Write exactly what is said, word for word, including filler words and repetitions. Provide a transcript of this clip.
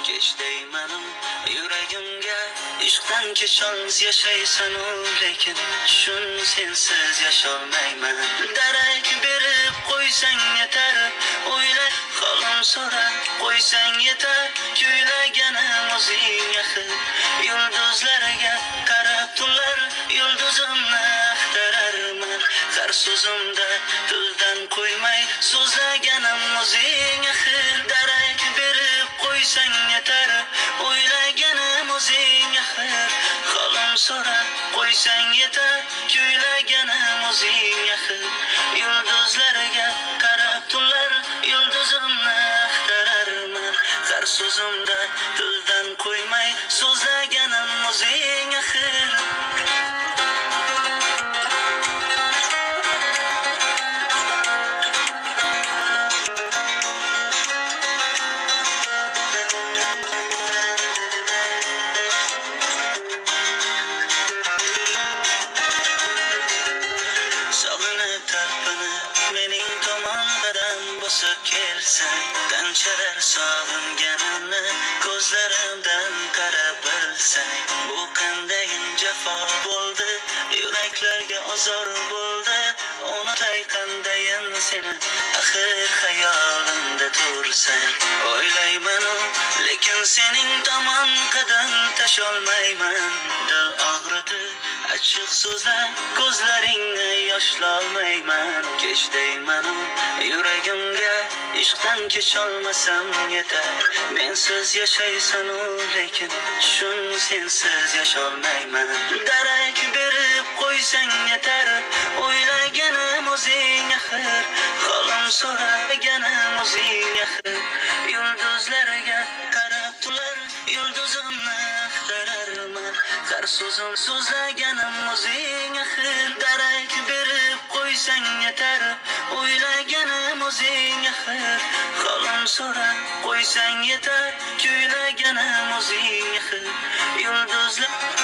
kech deyman yuragimga ishqdan kecholmas yashaysan u lekin shun sensiz yasholmayman darak berib qo'ysang yetar o'yla holim so'rab qo'ysang yetar kuylaganim o'zing axir yulduzlarga qarab tunlar yulduzimni axtararman har so'zimda tildan qo'ymay so'zlaganim o'zing axir darak berib qo'ysang yetar o'ylaganim o'zing axir holim so'rab qo'ysang yetar kuylaganim o'zing axir yulduzlarga qarab tunlar yulduzimni axtararman har so'zimda tildan qo'ymay so'zlaganim o'zing axir kelsang qanchalar sog'inganimni ko'zlarimdan qarab bilsang bu qanday jafo bo'ldi yuraklarga ozor bo'ldi unutay qandayin seni axir xayolimda tursang o'ylayman lekin sening tomon qadam tasholmayman dil og'ritib achchiq so'zlar ko'zlaringni yoshlolmayman kech deyman yuragimga ishqdan kecholmasam yetar mensiz yashaysan u lekin shun sensiz yasholmayman darak berib qo'ysang yetar o'ylaganim o'zing axir holim so'raganim o'zing axir yulduzlarga qarab turar yulduzimni axtararman har so'zim so'zlaganim o'zing axir darak berib qo'ysang yetar o'ylaganim o'zing axir holim so'rab qo'ysang yetar kuylaganim o'zing axir yulduzlar